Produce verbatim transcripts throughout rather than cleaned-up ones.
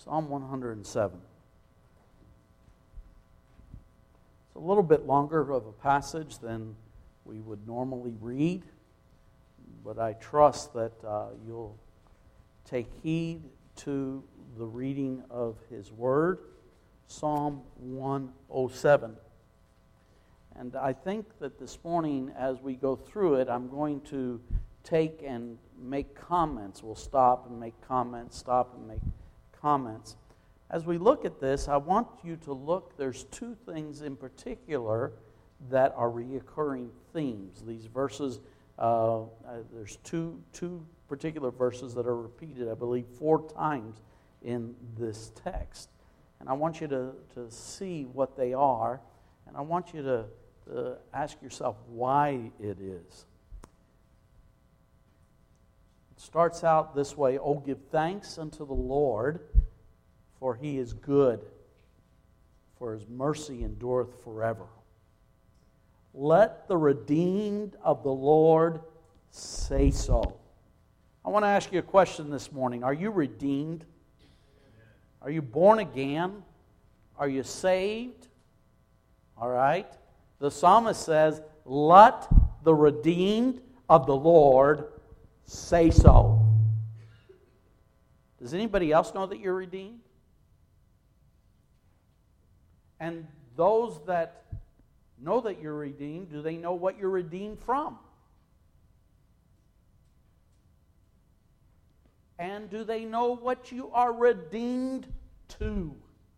Psalm one hundred seven. It's a little bit longer of a passage than we would normally read, but I trust that uh, you'll take heed to the reading of His Word. Psalm one oh seven. And I think that this morning, as we go through it, I'm going to take and make comments. We'll stop and make comments, stop and make comments. As we look at this, I want you to look, there's two things in particular that are reoccurring themes. These verses, uh, uh, there's two, two particular verses that are repeated, I believe, four times in this text. And I want you to, to see what they are, and I want you to, to ask yourself why it is. It starts out this way: "Oh, give thanks unto the Lord, for He is good, for His mercy endureth forever. Let the redeemed of the Lord say so." I want to ask you a question this morning. Are you redeemed? Are you born again? Are you saved? All right. The psalmist says, "Let the redeemed of the Lord say so." Does anybody else know that you're redeemed? And those that know that you're redeemed, do they know what you're redeemed from? And do they know what you are redeemed to?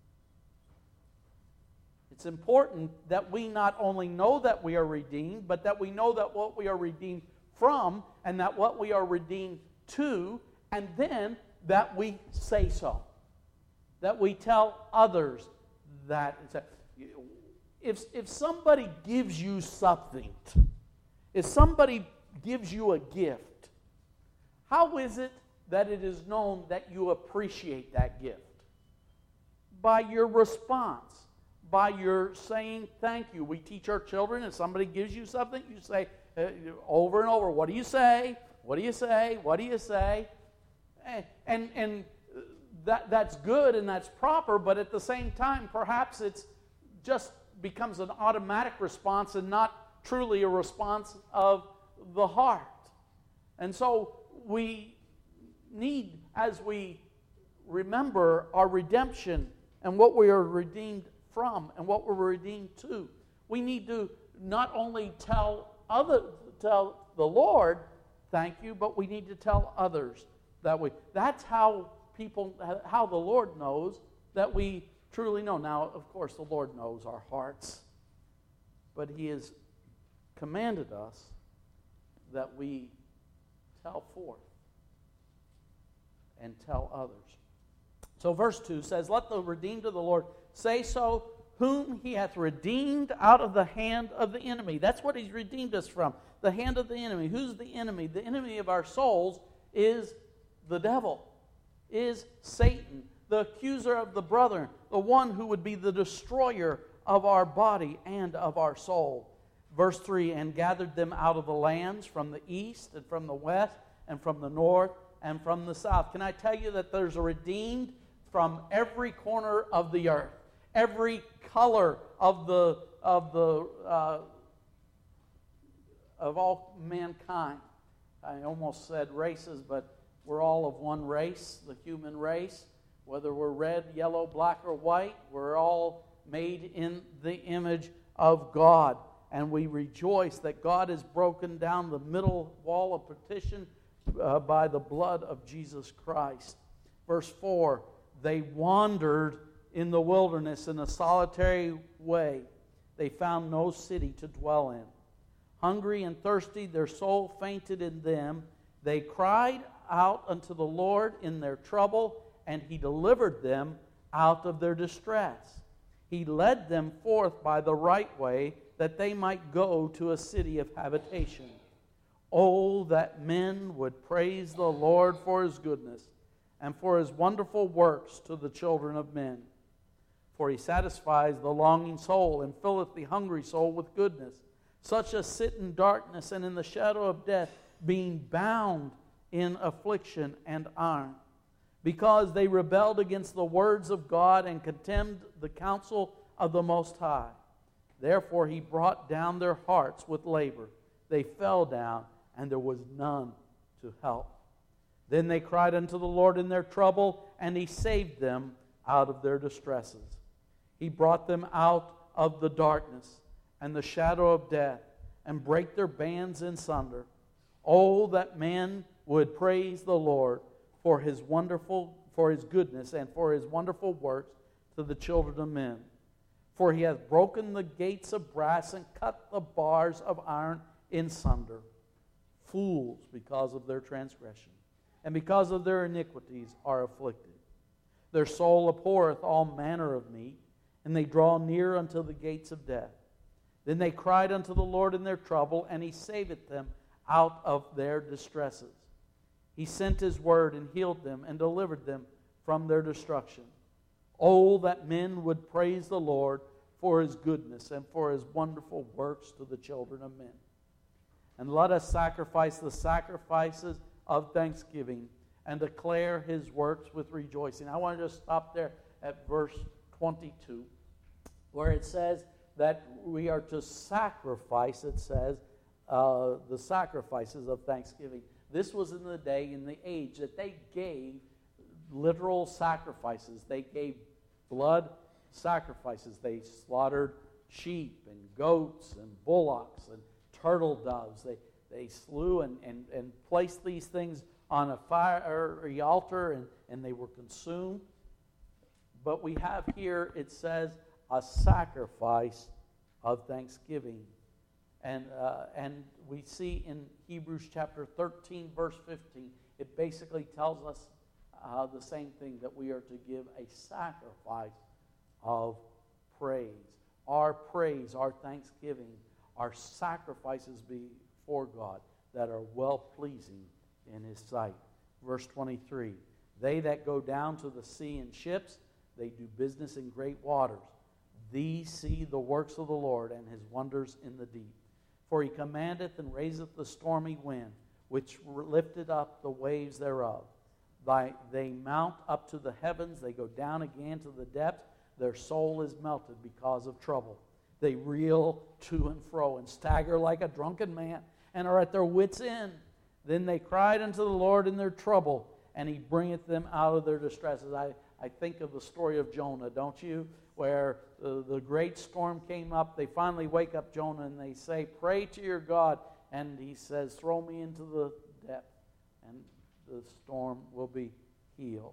It's important that we not only know that we are redeemed, but that we know that what we are redeemed from, and that what we are redeemed to, and then that we say so. That we tell others that. If, if somebody gives you something, if somebody gives you a gift, how is it that it is known that you appreciate that gift? By your response, by your saying thank you. We teach our children, if somebody gives you something, you say uh, over and over, "What do you say? What do you say? What do you say?" And, and that, that's good and that's proper, but at the same time, perhaps it's just becomes an automatic response and not truly a response of the heart. And so we need, as we remember our redemption and what we are redeemed from and what we're redeemed to, we need to not only tell other tell the Lord thank you, but we need to tell others that we. That's how people, how the Lord knows that we truly know. Now, of course, the Lord knows our hearts, but He has commanded us that we tell forth and tell others. So verse two says, "Let the redeemed of the Lord say so, whom He hath redeemed out of the hand of the enemy." That's what He's redeemed us from, the hand of the enemy. Who's the enemy? The enemy of our souls is the devil, is Satan, the accuser of the brethren, the one who would be the destroyer of our body and of our soul. Verse three, "And gathered them out of the lands from the east and from the west and from the north and from the south." Can I tell you that there's a redeemed from every corner of the earth, every color of the of the uh, of all mankind. I almost said races, but we're all of one race, the human race. Whether we're red, yellow, black, or white, we're all made in the image of God. And we rejoice that God has broken down the middle wall of partition uh, by the blood of Jesus Christ. Verse four, "They wandered in the wilderness in a solitary way. They found no city to dwell in. Hungry and thirsty, their soul fainted in them. They cried out unto the Lord in their trouble, and He delivered them out of their distress. He led them forth by the right way, that they might go to a city of habitation. Oh, that men would praise the Lord for His goodness, and for His wonderful works to the children of men. For He satisfies the longing soul, and filleth the hungry soul with goodness. Such as sit in darkness and in the shadow of death, being bound in affliction and iron. because they rebelled against the words of God and contemned the counsel of the Most High. Therefore he brought down their hearts with labor. They fell down, and there was none to help. Then they cried unto the Lord in their trouble, and He saved them out of their distresses. He brought them out of the darkness and the shadow of death, and brake their bands in sunder. Oh, that men would praise the Lord for His wonderful, for His goodness, and for His wonderful works to the children of men. For He hath broken the gates of brass and cut the bars of iron in sunder. Fools, because of their transgression, and because of their iniquities, are afflicted. Their soul abhorreth all manner of meat, and they draw near unto the gates of death. Then they cried unto the Lord in their trouble, and He saveth them out of their distresses. He sent His word and healed them and delivered them from their destruction. Oh, that men would praise the Lord for His goodness and for His wonderful works to the children of men. And let us sacrifice the sacrifices of thanksgiving and declare His works with rejoicing. I want to just stop there at verse twenty-two, where it says that we are to sacrifice, it says, uh, the sacrifices of thanksgiving. This was in the day, in the age, that they gave literal sacrifices. They gave blood sacrifices. They slaughtered sheep and goats and bullocks and turtle doves. They they slew and, and, and placed these things on a fire or altar, and, and they were consumed. But we have here, it says, a sacrifice of thanksgiving. And, uh, and we see in Hebrews chapter thirteen, verse fifteen, it basically tells us uh, the same thing, that we are to give a sacrifice of praise. Our praise, our thanksgiving, our sacrifices before God that are well-pleasing in His sight. Verse twenty-three, they that go down to the sea in ships, they do business in great waters. These see the works of the Lord and His wonders in the deep. For He commandeth and raiseth the stormy wind, which lifted up the waves thereof. They mount up to the heavens, they go down again to the depths. Their soul is melted because of trouble. They reel to and fro and stagger like a drunken man and are at their wits' end. Then they cried unto the Lord in their trouble, and He bringeth them out of their distresses. I, I think of the story of Jonah, don't you? Where the, the great storm came up. They finally wake up Jonah and they say, pray to your God. And he says, throw me into the depth, and the storm will be healed.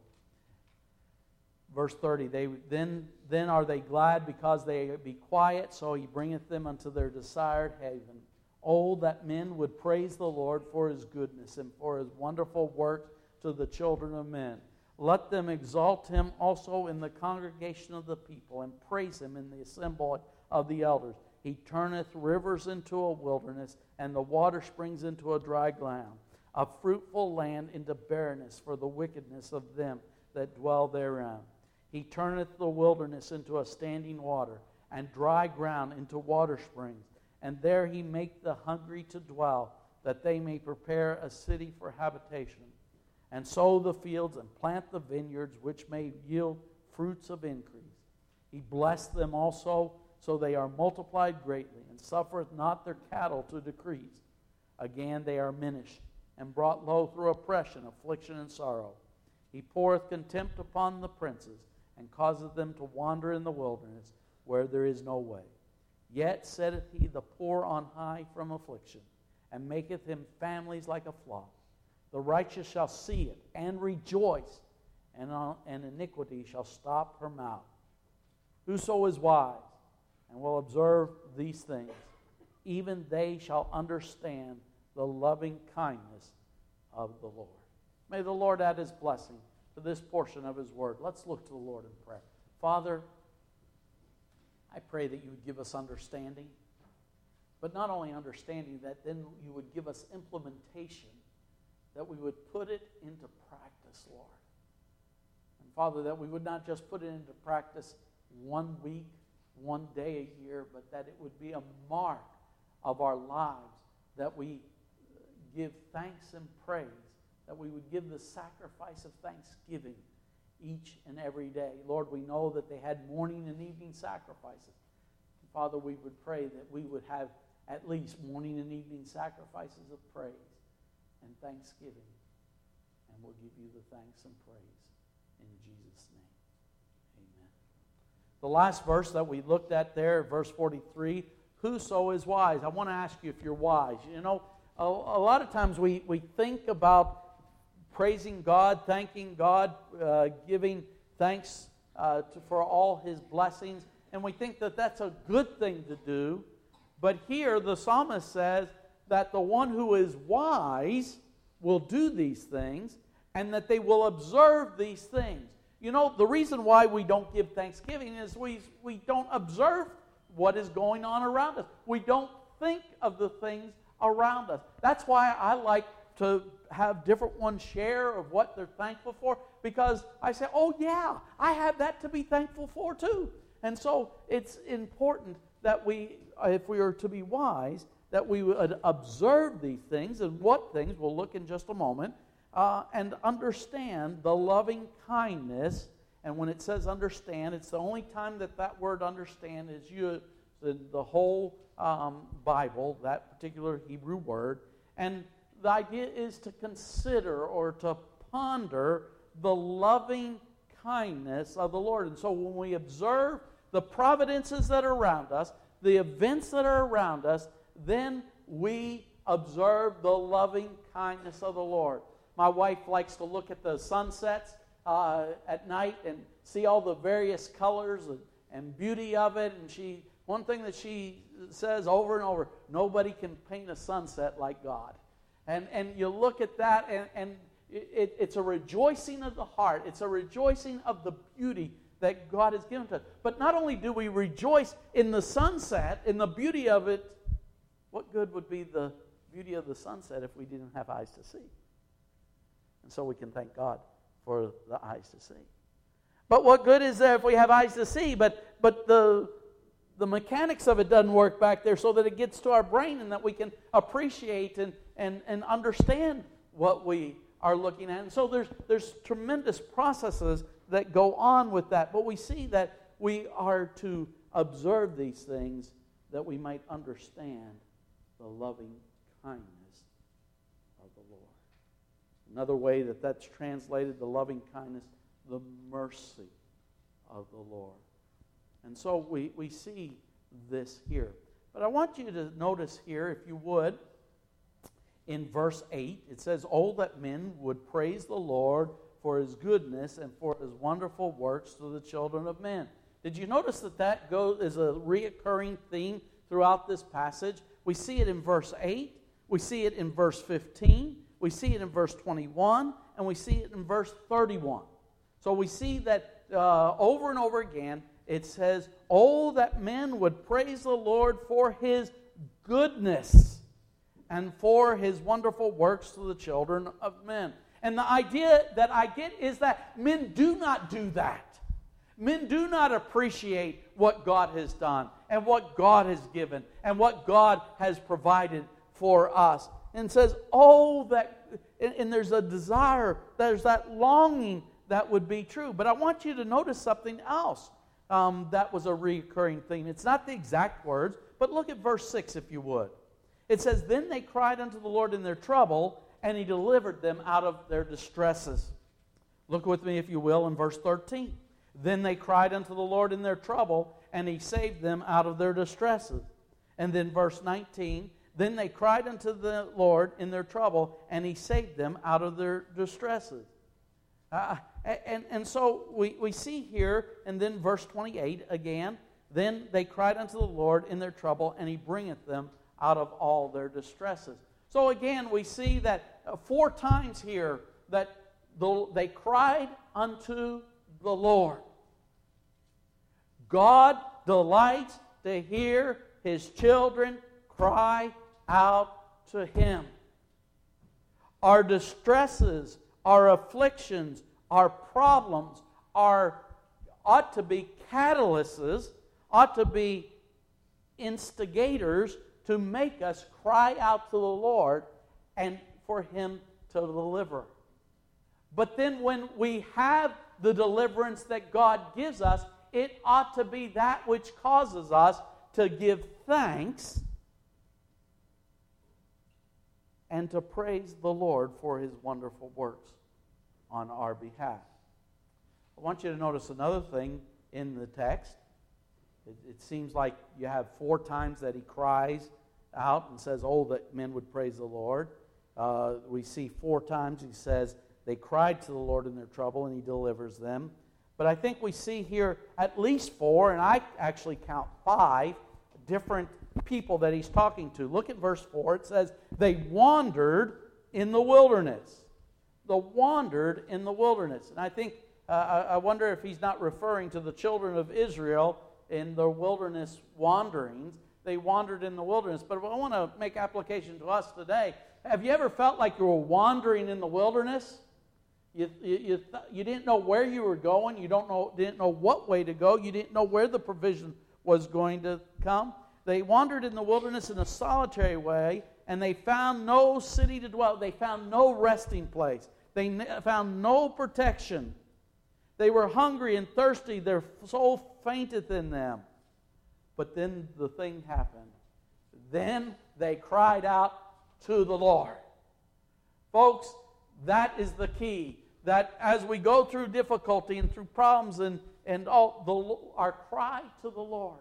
Verse thirty, they then, then are they glad because they be quiet, so He bringeth them unto their desired haven. Oh, that men would praise the Lord for His goodness and for His wonderful works to the children of men. Let them exalt Him also in the congregation of the people, and praise Him in the assembly of the elders. He turneth rivers into a wilderness, and the water springs into a dry ground, a fruitful land into barrenness for the wickedness of them that dwell therein. He turneth the wilderness into a standing water, and dry ground into water springs. And there He maketh the hungry to dwell, that they may prepare a city for habitation, and sow the fields, and plant the vineyards, which may yield fruits of increase. He blessed them also, so they are multiplied greatly, and suffereth not their cattle to decrease. Again they are minished, and brought low through oppression, affliction, and sorrow. He poureth contempt upon the princes, and causeth them to wander in the wilderness, where there is no way. Yet setteth He the poor on high from affliction, and maketh him families like a flock. The righteous shall see it, and rejoice, and, uh, and iniquity shall stop her mouth. Whoso is wise, and will observe these things, even they shall understand the loving kindness of the Lord. May the Lord add His blessing to this portion of His word. Let's look to the Lord in prayer. Father, I pray that You would give us understanding, but not only understanding, that then You would give us implementation, that we would put it into practice, Lord. And Father, that we would not just put it into practice one week, one day a year, but that it would be a mark of our lives, that we give thanks and praise that we would give the sacrifice of thanksgiving each and every day. Lord, we know that they had morning and evening sacrifices. Father, we would pray that we would have at least morning and evening sacrifices of praise and thanksgiving. And we'll give you the thanks and praise in Jesus' name. Amen. The last verse that we looked at there, verse forty-three, whoso is wise. I want to ask you if you're wise. You know, a, a lot of times we, we think about praising God, thanking God, uh, giving thanks uh, to, for all His blessings, and we think that that's a good thing to do. But here the psalmist says that the one who is wise will do these things, and that they will observe these things. You know, the reason why we don't give thanksgiving is we, we don't observe what is going on around us. We don't think of the things around us. That's why I like to have different ones share of what they're thankful for, because I say, oh yeah, I have that to be thankful for too. And so it's important that we, if we are to be wise, that we would observe these things, and what things, we'll look in just a moment, uh, and understand the loving kindness. And when it says understand, it's the only time that that word understand is used in the whole um, Bible, that particular Hebrew word. And the idea is to consider or to ponder the loving kindness of the Lord. And so when we observe the providences that are around us, the events that are around us, then we observe the loving kindness of the Lord. My wife likes to look at the sunsets uh, at night and see all the various colors and, and beauty of it. And she, one thing that she says over and over, nobody can paint a sunset like God. And and you look at that, and, and it, it's a rejoicing of the heart. It's a rejoicing of the beauty that God has given to us. But not only do we rejoice in the sunset, in the beauty of it, what good would be the beauty of the sunset if we didn't have eyes to see? And so we can thank God for the eyes to see. But what good is there if we have eyes to see, but but the the mechanics of it doesn't work back there so that it gets to our brain and that we can appreciate and, and, and understand what we are looking at. And so there's there's tremendous processes that go on with that. But we see that we are to observe these things that we might understand the loving kindness of the Lord. Another way that that's translated, the loving kindness, the mercy of the Lord. And so we, we see this here. But I want you to notice here, if you would, in verse eight, it says, "Oh, that men would praise the Lord for His goodness and for His wonderful works to the children of men." Did you notice that that goes, is a reoccurring theme throughout this passage? We see it in verse eight, we see it in verse fifteen, we see it in verse twenty-one, and we see it in verse thirty-one. So we see that uh, over and over again, it says, "Oh, that men would praise the Lord for His goodness and for His wonderful works to the children of men." And the idea that I get is that men do not do that. Men do not appreciate what God has done and what God has given and what God has provided for us. And it says, oh, that, and there's a desire, there's that longing that would be true. But I want you to notice something else. Um, that was a recurring theme. It's not the exact words, but look at verse six if you would. It says, "Then they cried unto the Lord in their trouble, and He delivered them out of their distresses." Look with me, if you will, in verse thirteen. "Then they cried unto the Lord in their trouble, and He saved them out of their distresses." And then verse nineteen, "Then they cried unto the Lord in their trouble, and He saved them out of their distresses." Uh, and, and so we, we see here, and then verse twenty-eight again, "Then they cried unto the Lord in their trouble, and He bringeth them out of all their distresses." So again, we see that uh, four times here that the, they cried unto the Lord. God delights to hear His children cry out to Him. Our distresses, our afflictions, our problems are ought to be catalysts, ought to be instigators to make us cry out to the Lord and for Him to deliver But then when we have the deliverance that God gives us, it ought to be that which causes us to give thanks and to praise the Lord for His wonderful works on our behalf. I want you to notice another thing in the text. It, it seems like you have four times that he cries out and says, oh, that men would praise the Lord. Uh, we see four times he says, they cried to the Lord in their trouble, and He delivers them. But I think we see here at least four, and I actually count five, different people that he's talking to. Look at verse four. It says, they wandered in the wilderness. They wandered in the wilderness. And I think, uh, I wonder if he's not referring to the children of Israel in the wilderness wanderings. They wandered in the wilderness. But I want to make application to us today. Have you ever felt like you were wandering in the wilderness? You, you, you, th- you didn't know where you were going. You don't know, didn't know what way to go. You didn't know where the provision was going to come. They wandered in the wilderness in a solitary way, and they found no city to dwell. They found no resting place. They n- found no protection. They were hungry and thirsty. Their soul fainteth in them. But then the thing happened. Then they cried out to the Lord. Folks, that is the key. That as we go through difficulty and through problems and, and all, the, our cry to the Lord.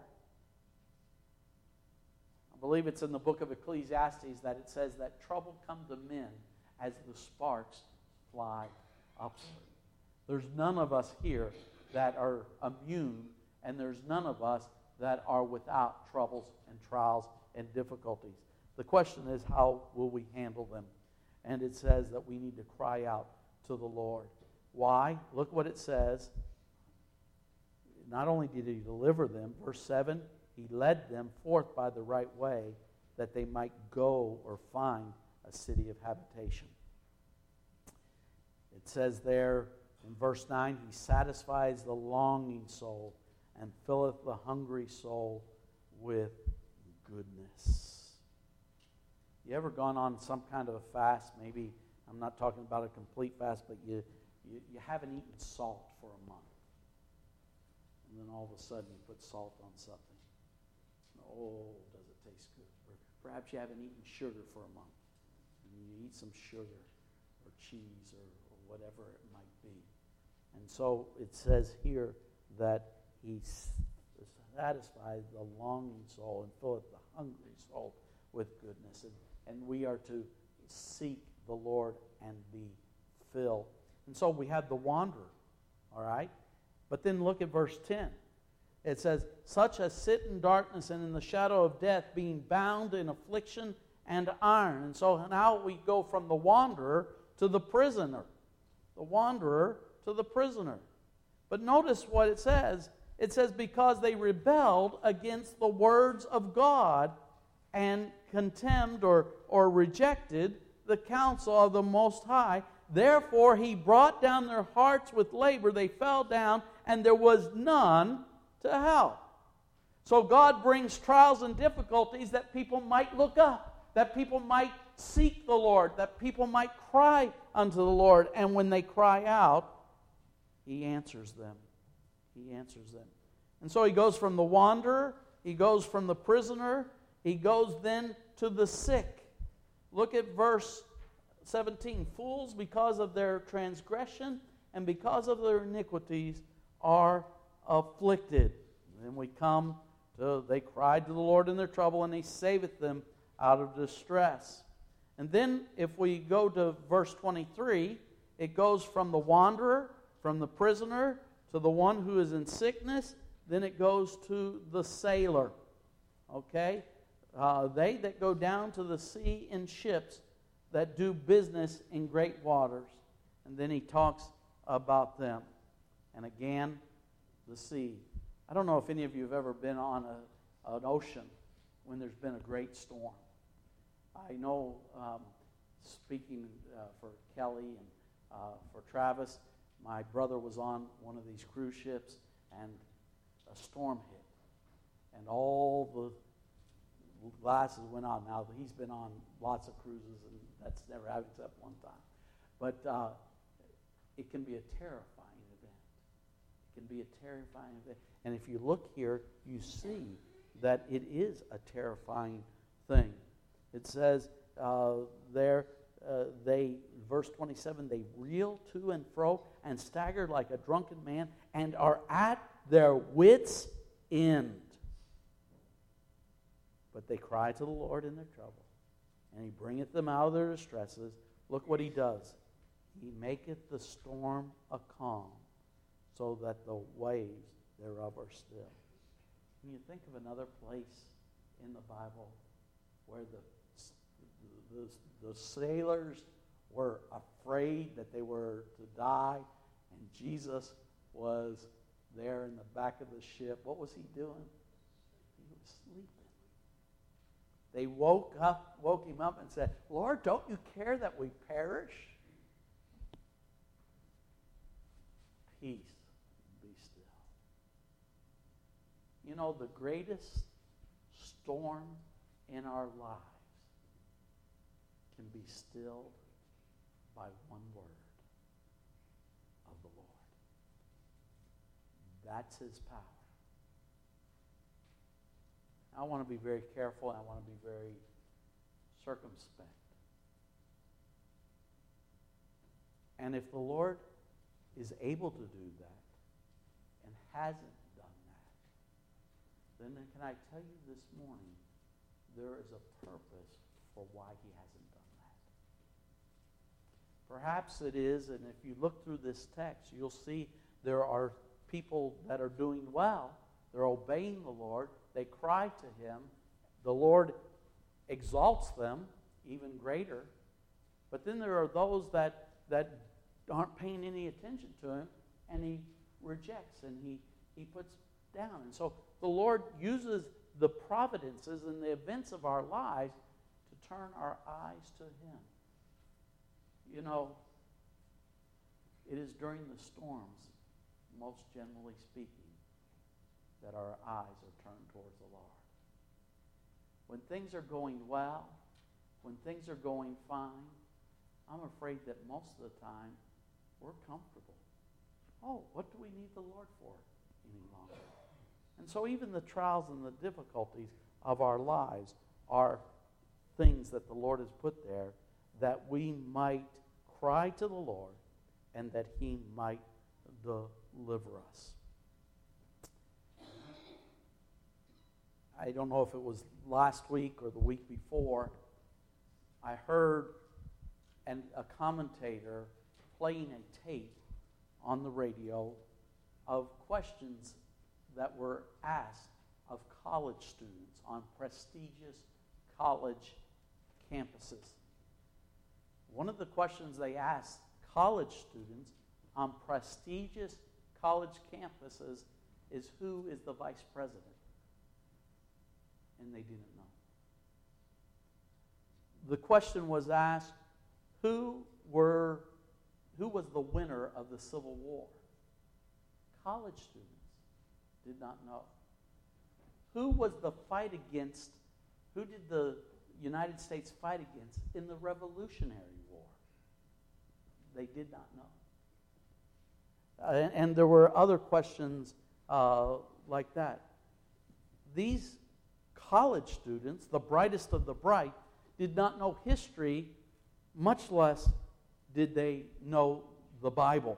I believe it's in the book of Ecclesiastes that it says that trouble comes to men as the sparks fly upward. There's none of us here that are immune, and there's none of us that are without troubles and trials and difficulties. The question is, how will we handle them? And it says that we need to cry out to the Lord. Why? Look what it says. Not only did He deliver them, verse seven, He led them forth by the right way, that they might go or find a city of habitation. It says there in verse nine, He satisfies the longing soul and filleth the hungry soul with goodness. You ever gone on some kind of a fast? Maybe, I'm not talking about a complete fast, but you, you, you haven't eaten salt for a month. And then all of a sudden you put salt on something. Oh, does it taste good? Or perhaps you haven't eaten sugar for a month. And you eat some sugar or cheese or, or whatever it might be. And so it says here that He satisfies the longing soul and filleth the hungry soul with goodness. And, and we are to seek the Lord and be filled. And so we have the wanderer, all right? But then look at verse ten. It says, such as sit in darkness and in the shadow of death, being bound in affliction and iron. And so now we go from the wanderer to the prisoner. The wanderer to the prisoner. But notice what it says. It says, because they rebelled against the words of God and contemned or, or rejected the counsel of the Most High. Therefore He brought down their hearts with labor. They fell down, and there was none to help. So God brings trials and difficulties that people might look up, that people might seek the Lord, that people might cry unto the Lord. And when they cry out, He answers them. He answers them. And so He goes from the wanderer, He goes from the prisoner, He goes then to the sick. Look at verse seventeen. Fools, because of their transgression and because of their iniquities, are afflicted. And then we come to, they cried to the Lord in their trouble, and He saveth them out of distress. And then if we go to verse twenty-three, it goes from the wanderer, from the prisoner, to the one who is in sickness. Then it goes to the sailor. Okay? Uh, they that go down to the sea in ships that do business in great waters. And then he talks about them. And again, the sea. I don't know if any of you have ever been on a, an ocean when there's been a great storm. I know, um, speaking uh, for Kelly and uh, for Travis, my brother was on one of these cruise ships, and a storm hit. And all the glasses went on. Now, he's been on lots of cruises, and that's never happened except one time. But uh, it can be a terrifying event. It can be a terrifying event. And if you look here, you see that it is a terrifying thing. It says uh, there, uh, they, verse twenty-seven, they reel to and fro and stagger like a drunken man and are at their wits' end. But they cry to the Lord in their trouble, and He bringeth them out of their distresses. Look what He does. He maketh the storm a calm, so that the waves thereof are still. Can you think of another place in the Bible where the, the, the sailors were afraid that they were to die, and Jesus was there in the back of the ship? What was He doing? He was sleeping. They woke up, woke Him up and said, Lord, don't you care that we perish? Peace, be still. You know, the greatest storm in our lives can be stilled by one word of the Lord. That's His power. I want to be very careful, and I want to be very circumspect. And if the Lord is able to do that and hasn't done that, then can I tell you this morning, there is a purpose for why He hasn't done that. Perhaps it is, and if you look through this text, you'll see there are people that are doing well. They're obeying the Lord. They cry to Him. The Lord exalts them even greater. But then there are those that, that aren't paying any attention to Him, and He rejects and He, he puts down. And so the Lord uses the providences and the events of our lives to turn our eyes to Him. You know, it is during the storms, most generally speaking, that our eyes are turned towards the Lord. When things are going well, when things are going fine, I'm afraid that most of the time we're comfortable. Oh, what do we need the Lord for any longer? And so even the trials and the difficulties of our lives are things that the Lord has put there that we might cry to the Lord and that He might deliver us. I don't know if it was last week or the week before, I heard an, a commentator playing a tape on the radio of questions that were asked of college students on prestigious college campuses. One of the questions they asked college students on prestigious college campuses is, who is the vice president? And they didn't know. The question was asked, who were, who was the winner of the Civil War? College students did not know. Who was the fight against, who did the United States fight against in the Revolutionary War? They did not know. Uh, and, and there were other questions uh, like that. These college students, the brightest of the bright, did not know history, much less did they know the Bible.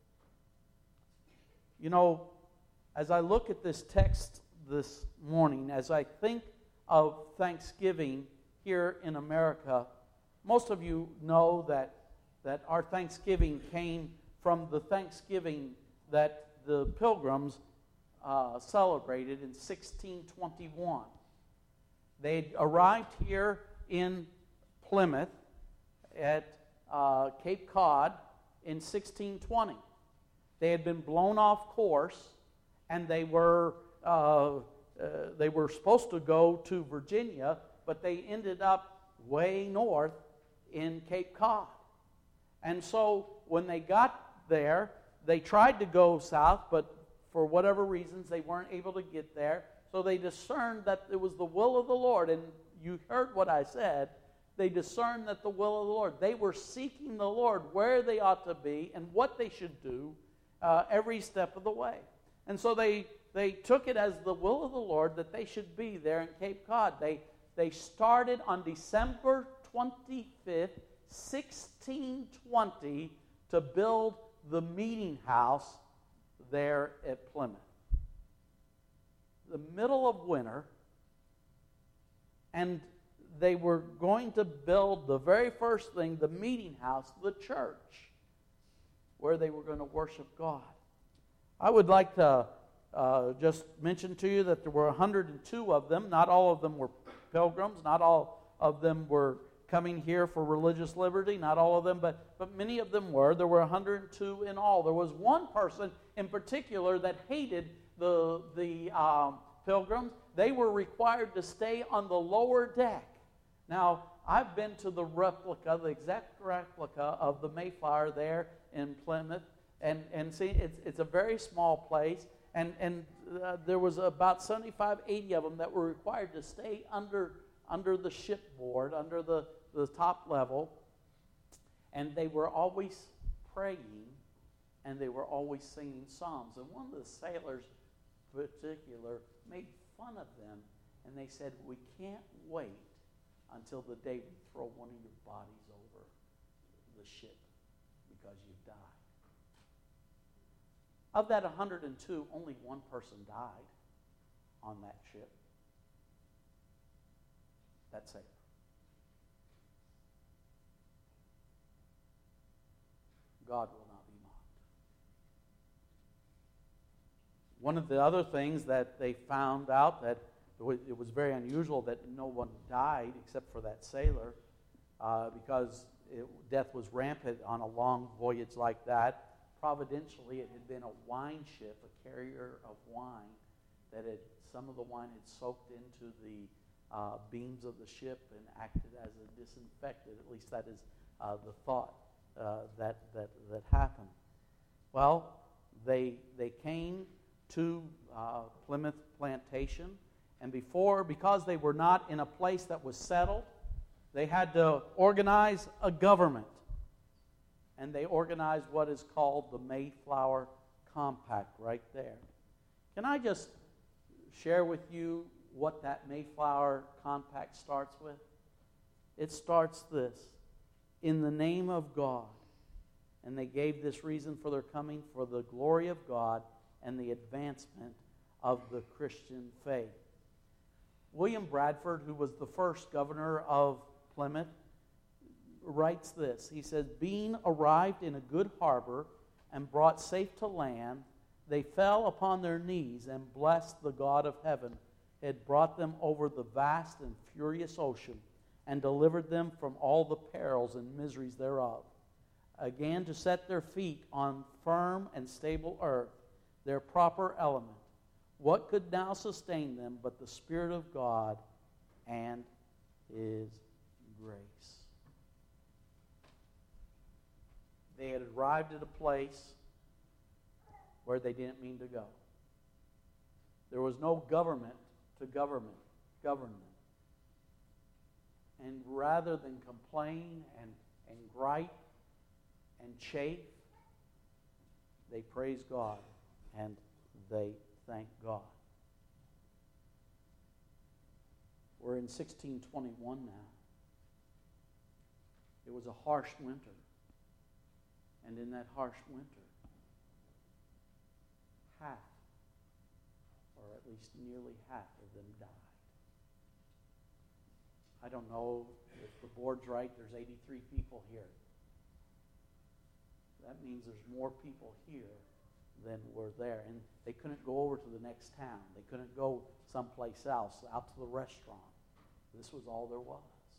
You know, as I look at this text this morning, as I think of Thanksgiving here in America, most of you know that, that our Thanksgiving came from the Thanksgiving that the Pilgrims uh, celebrated in sixteen twenty-one. They had arrived here in Plymouth at uh, Cape Cod in sixteen twenty. They had been blown off course, and they were uh, uh, they were supposed to go to Virginia, but they ended up way north in Cape Cod. And so when they got there, they tried to go south, but for whatever reasons, they weren't able to get there. So they discerned that it was the will of the Lord, and you heard what I said, they discerned that the will of the Lord. They were seeking the Lord where they ought to be and what they should do uh, every step of the way. And so they, they took it as the will of the Lord that they should be there in Cape Cod. They, they started on December twenty-fifth, sixteen twenty, to build the meeting house there at Plymouth. The middle of winter, and they were going to build the very first thing, the meeting house, the church, where they were going to worship God. I would like to uh, just mention to you that there were one hundred two of them. Not all of them were pilgrims. Not all of them were coming here for religious liberty. Not all of them, but, but many of them were. There were one hundred two in all. There was one person in particular that hated the, the um, pilgrims. They were required to stay on the lower deck. Now, I've been to the replica, the exact replica of the Mayflower there in Plymouth, and, and see, it's, it's a very small place, and, and uh, there was about seventy-five, eighty of them that were required to stay under, under the shipboard, under the, the top level, and they were always praying, and they were always singing psalms. And one of the sailors in particular made fun of them, and they said, "We can't wait until the day we throw one of your bodies over the ship because you've died." Of that one hundred two, only one person died on that ship. That sailor. God will not be mocked. One of the other things that they found out, that it was very unusual that no one died except for that sailor, uh, because it, death was rampant on a long voyage like that. Providentially, it had been a wine ship, a carrier of wine, that had, some of the wine had soaked into the uh, beams of the ship and acted as a disinfectant. At least that is uh, the thought uh, that, that, that happened. Well, they, they came to uh, Plymouth Plantation. And before, because they were not in a place that was settled, they had to organize a government. And they organized what is called the Mayflower Compact right there. Can I just share with you what that Mayflower Compact starts with? It starts this: "In the name of God." And they gave this reason for their coming: for the glory of God and the advancement of the Christian faith. William Bradford, who was the first governor of Plymouth, writes this. He says, "Being arrived in a good harbor and brought safe to land, they fell upon their knees and blessed the God of heaven, who had brought them over the vast and furious ocean and delivered them from all the perils and miseries thereof. Again to set their feet on firm and stable earth, their proper element. What could now sustain them but the Spirit of God and His grace?" They had arrived at a place where they didn't mean to go. There was no government to government, govern them. And rather than complain and, and gripe and chafe, they praise God and they thank God. We're in sixteen twenty-one now. It was a harsh winter. And in that harsh winter, half, or at least nearly half of them died. I don't know if the board's right, there's eighty-three people here. That means there's more people here than were there. And they couldn't go over to the next town. They couldn't go someplace else, out to the restaurant. This was all there was.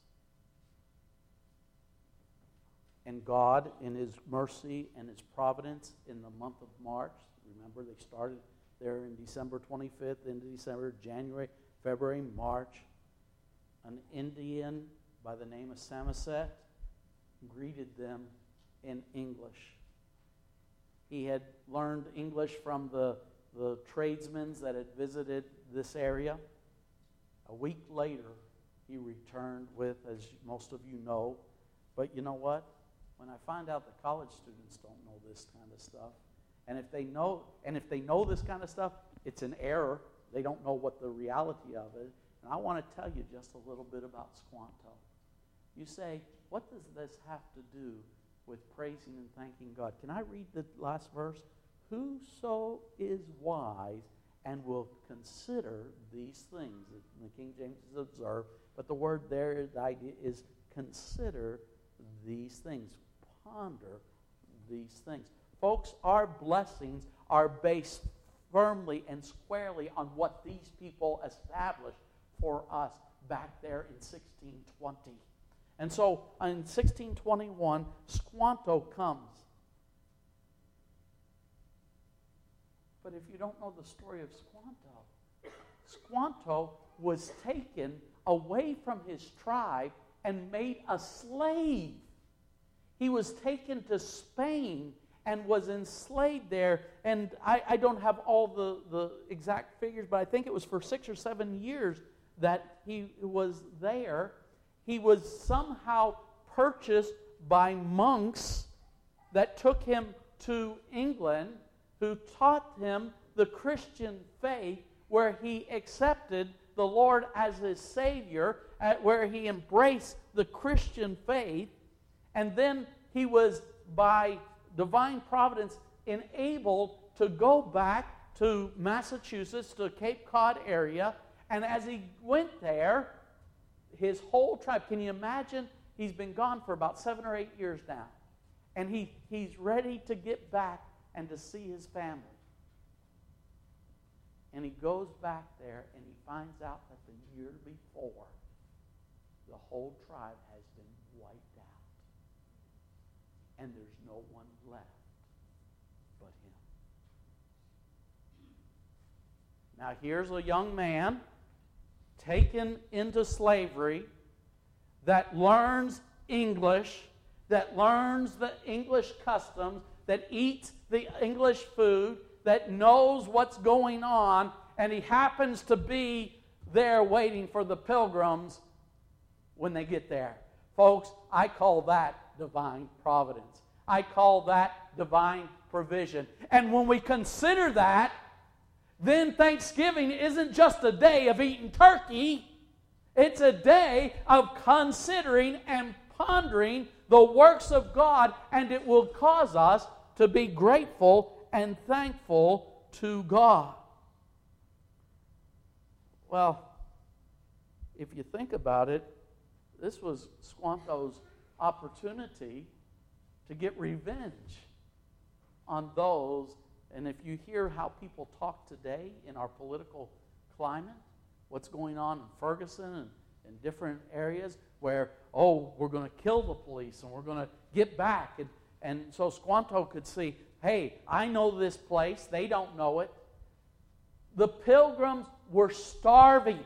And God, in His mercy and His providence, in the month of March, remember they started there in December twenty-fifth, into December, January, February, March, an Indian by the name of Samoset greeted them in English. He had learned English from the, the tradesmen that had visited this area. A week later, he returned with, as most of you know. But you know what? When I find out that college students don't know this kind of stuff, and if they know, and if they know this kind of stuff, it's an error. They don't know what the reality of it. And I want to tell you just a little bit about Squanto. You say, what does this have to do with praising and thanking God? Can I read the last verse? Whoso is wise and will consider these things. The King James is observe, but the word there, the idea is consider these things. Ponder these things. Folks, our blessings are based firmly and squarely on what these people established for us back there in sixteen twenty. And so in sixteen twenty-one, Squanto comes. But if you don't know the story of Squanto, Squanto was taken away from his tribe and made a slave. He was taken to Spain and was enslaved there. And I, I don't have all the, the exact figures, but I think it was for six or seven years that he was there. He was somehow purchased by monks that took him to England, who taught him the Christian faith, where he accepted the Lord as his Savior, at where he embraced the Christian faith. And then he was, by divine providence, enabled to go back to Massachusetts, to Cape Cod area. And as he went there, his whole tribe, can you imagine? He's been gone for about seven or eight years now. And he, he's ready to get back and to see his family. And he goes back there and he finds out that the year before, the whole tribe has been wiped out. And there's no one left but him. Now here's a young man taken into slavery that learns English, that learns the English customs, that eats the English food, that knows what's going on, and he happens to be there waiting for the pilgrims when they get there. Folks, I call that divine providence. I call that divine provision. And when we consider that, then Thanksgiving isn't just a day of eating turkey. It's a day of considering and pondering the works of God, and it will cause us to be grateful and thankful to God. Well, if you think about it, this was Squanto's opportunity to get revenge on those. And if you hear how people talk today in our political climate, what's going on in Ferguson and in different areas where, oh, we're going to kill the police and we're going to get back. And, and so Squanto could see, hey, I know this place. They don't know it. The pilgrims were starving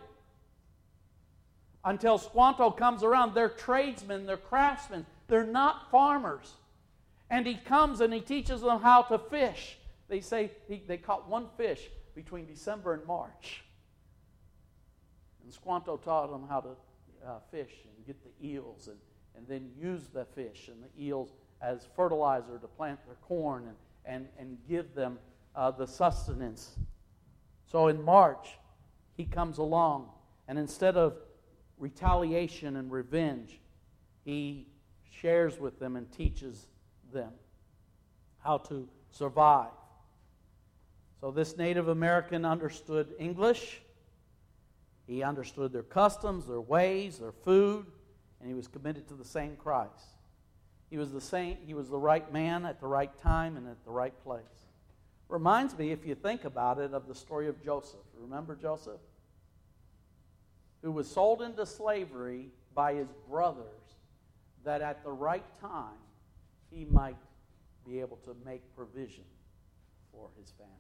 until Squanto comes around. They're tradesmen, they're craftsmen, they're not farmers. And he comes and he teaches them how to fish. They say he, they caught one fish between December and March. And Squanto taught them how to uh, fish and get the eels and, and then use the fish and the eels as fertilizer to plant their corn and, and, and give them uh, the sustenance. So in March, he comes along, and instead of retaliation and revenge, he shares with them and teaches them how to survive. So this Native American understood English. He understood their customs, their ways, their food, and he was committed to the same Christ. He was the same, he was the right man at the right time and at the right place. Reminds me, if you think about it, of the story of Joseph. Remember Joseph? Who was sold into slavery by his brothers, that at the right time he might be able to make provision for his family.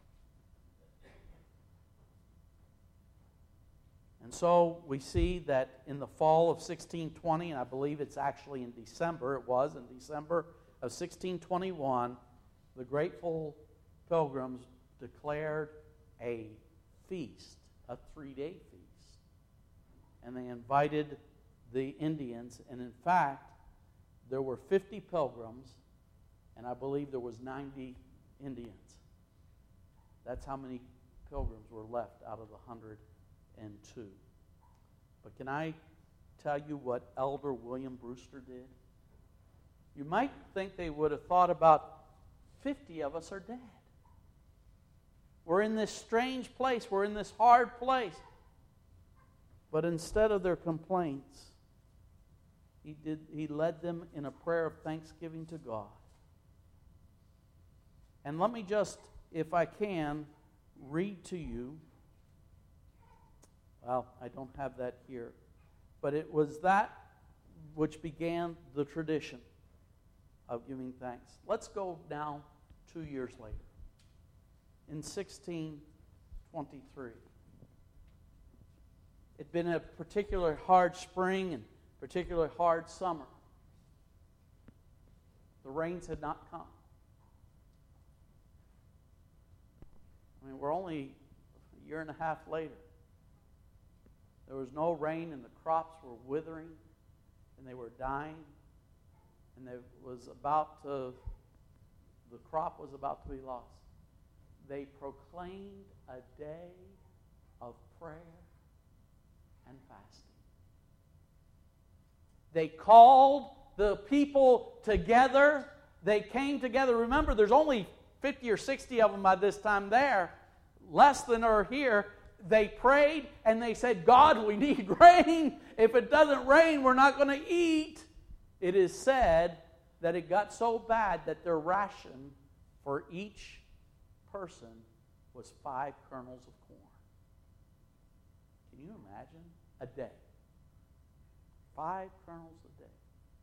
And so we see that in the fall of sixteen twenty, and I believe it's actually in December, it was in December of sixteen twenty-one, the grateful pilgrims declared a feast, a three-day feast. and they invited the Indians. And in fact, there were fifty pilgrims, and I believe there was ninety Indians. That's how many pilgrims were left out of the one hundred two. But can I tell you what Elder William Brewster did? You might think they would have thought about fifty of us are dead. We're in this strange place. We're in this hard place. But instead of their complaints, he did he led them in a prayer of thanksgiving to God. And let me just, if I can, read to you. Well, I don't have that here. But it was that which began the tradition of giving thanks. Let's go now two years later. In sixteen twenty-three. It'd been a particularly hard spring and particularly hard summer. The rains had not come. I mean, we're only a year and a half later. There was no rain, and the crops were withering, and they were dying, and it was about to, the crop was about to be lost. They proclaimed a day of prayer and fasting. They called the people together. They came together. Remember, there's only fifty or sixty of them by this time there. Less than are here. They prayed and they said, God, we need rain. If it doesn't rain, we're not going to eat. It is said that it got so bad that their ration for each person was five kernels of corn. Can you imagine? A day. Five kernels a day.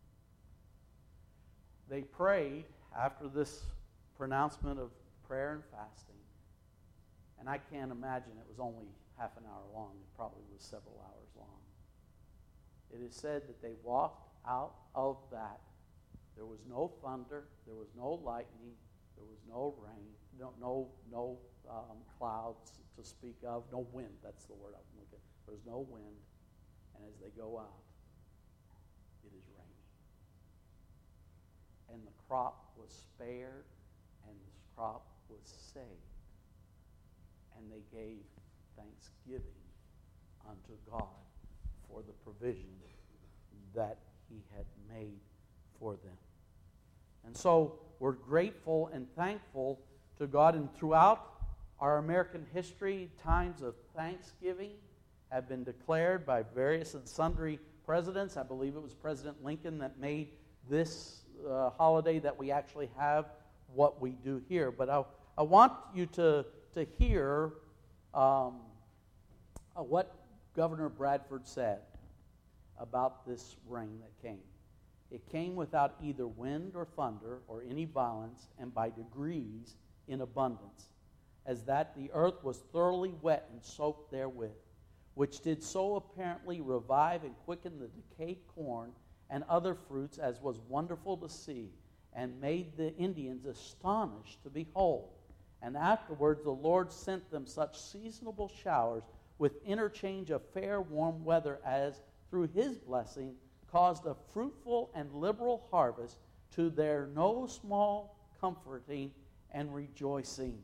They prayed after this pronouncement of prayer and fasting. And I can't imagine it was only half an hour long. It probably was several hours long. It is said that they walked out of that. There was no thunder. There was no lightning. There was no rain. No, no, no um, clouds to speak of. No wind. That's the word I'm looking for. There's no wind. And as they go out, it is raining. And the crop was spared, and the crop was saved. And they gave thanksgiving unto God for the provision that He had made for them. And so we're grateful and thankful to God. And throughout our American history, times of thanksgiving have been declared by various and sundry presidents. I believe it was President Lincoln that made this uh, holiday that we actually have what we do here. But I, I want you to to hear um, uh, what Governor Bradford said about this rain that came. It came without either wind or thunder or any violence, and by degrees in abundance, as that the earth was thoroughly wet and soaked therewith, which did so apparently revive and quicken the decayed corn and other fruits, as was wonderful to see, and made the Indians astonished to behold. And afterwards the Lord sent them such seasonable showers with interchange of fair warm weather as through His blessing caused a fruitful and liberal harvest to their no small comforting and rejoicing.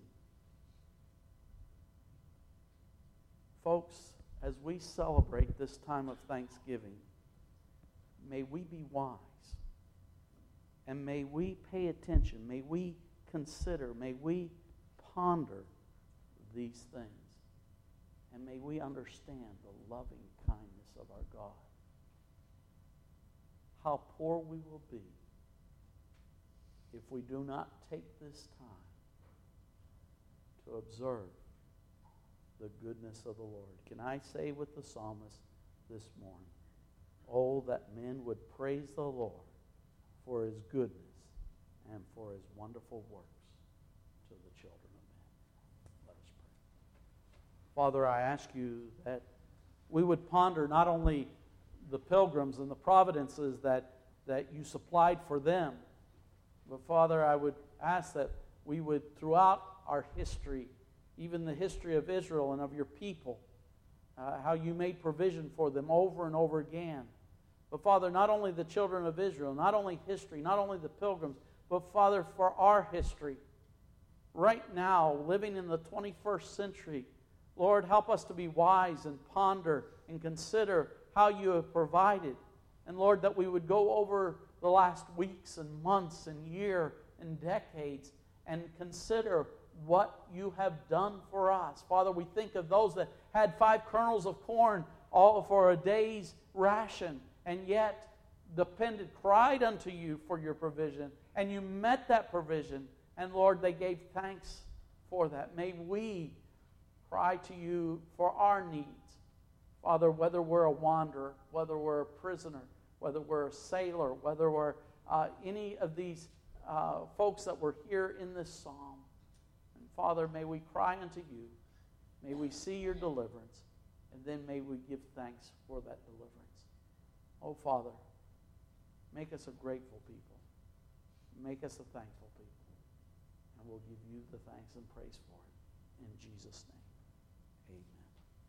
Folks, as we celebrate this time of Thanksgiving, may we be wise, and may we pay attention, may we consider, may we ponder these things, and may we understand the loving kindness of our God. How poor we will be if we do not take this time to observe the goodness of the Lord. Can I say with the psalmist this morning, oh, that men would praise the Lord for His goodness and for His wonderful works to the children of men. Let us pray. Father, I ask you that we would ponder not only the pilgrims and the providences that, that you supplied for them, but Father, I would ask that we would, throughout our history, even the history of Israel and of your people, uh, how you made provision for them over and over again. But Father, not only the children of Israel, not only history, not only the pilgrims, but Father, for our history, right now, living in the twenty-first century, Lord, help us to be wise and ponder and consider how you have provided. And Lord, that we would go over the last weeks and months and year and decades and consider what you have done for us. Father, we think of those that had five kernels of corn all for a day's ration, and yet depended, cried unto you for your provision, and you met that provision, and Lord, they gave thanks for that. May we cry to you for our needs. Father, whether we're a wanderer, whether we're a prisoner, whether we're a sailor, whether we're uh, any of these uh, folks that were here in this psalm. And Father, may we cry unto you. May we see your deliverance. And then may we give thanks for that deliverance. Oh, Father, make us a grateful people. Make us a thankful people. And we'll give you the thanks and praise for it. In Jesus' name.